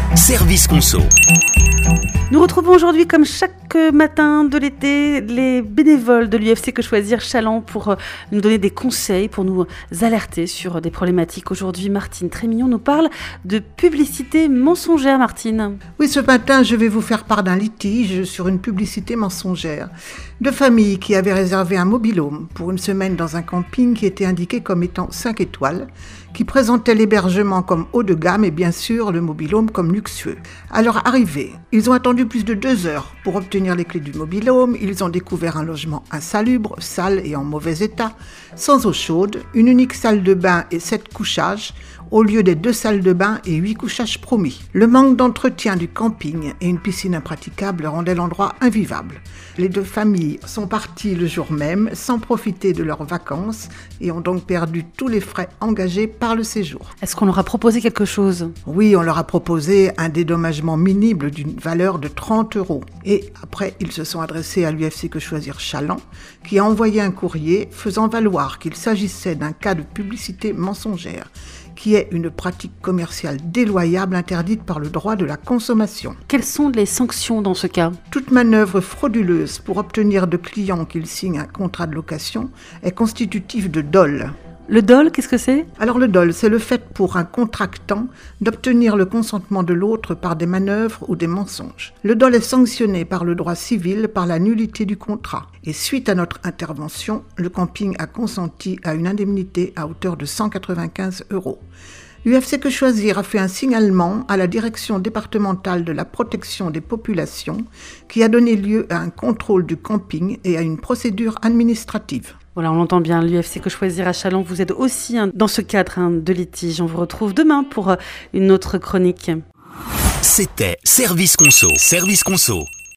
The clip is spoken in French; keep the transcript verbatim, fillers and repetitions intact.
Service Conso. Nous retrouvons aujourd'hui, comme chaque matin de l'été, les bénévoles de l'U F C Que Choisir Challans pour nous donner des conseils, pour nous alerter sur des problématiques. Aujourd'hui, Martine Trémillon nous parle de publicité mensongère, Martine. Oui, ce matin, je vais vous faire part d'un litige sur une publicité mensongère. Deux familles qui avaient réservé un mobil-home pour une semaine dans un camping qui était indiqué comme étant cinq étoiles, qui présentait l'hébergement comme haut de gamme et bien sûr le mobil-home comme luxueux. À leur arrivée, ils ont attendu plus de deux heures pour obtenir les clés du mobil-home. Ils ont découvert un logement insalubre, sale et en mauvais état, sans eau chaude, une unique salle de bain et sept couchages, au lieu des deux salles de bain et huit couchages promis. Le manque d'entretien du camping et une piscine impraticable rendaient l'endroit invivable. Les deux familles sont parties le jour même sans profiter de leurs vacances et ont donc perdu tous les frais engagés par le séjour. Est-ce qu'on leur a proposé quelque chose ? Oui, on leur a proposé un dédommagement minible d'une valeur de trente euros. Et après, ils se sont adressés à l'U F C Que Choisir Challans, qui a envoyé un courrier faisant valoir qu'il s'agissait d'un cas de publicité mensongère, qui est une pratique commerciale déloyable interdite par le droit de la consommation. Quelles sont les sanctions dans ce cas ? Toute manœuvre frauduleuse pour obtenir de clients qu'ils signent un contrat de location est constitutive de dol. Le dol, qu'est-ce que c'est ? Alors le dol, c'est le fait pour un contractant d'obtenir le consentement de l'autre par des manœuvres ou des mensonges. Le dol est sanctionné par le droit civil par la nullité du contrat. Et suite à notre intervention, le camping a consenti à une indemnité à hauteur de cent quatre-vingt-quinze euros. L'U F C Que Choisir a fait un signalement à la direction départementale de la protection des populations qui a donné lieu à un contrôle du camping et à une procédure administrative. Voilà, on l'entend bien, l'U F C Que Choisir à Challans vous aide aussi hein, dans ce cadre hein, de litige. On vous retrouve demain pour euh, une autre chronique. C'était Service Conso. Service Conso.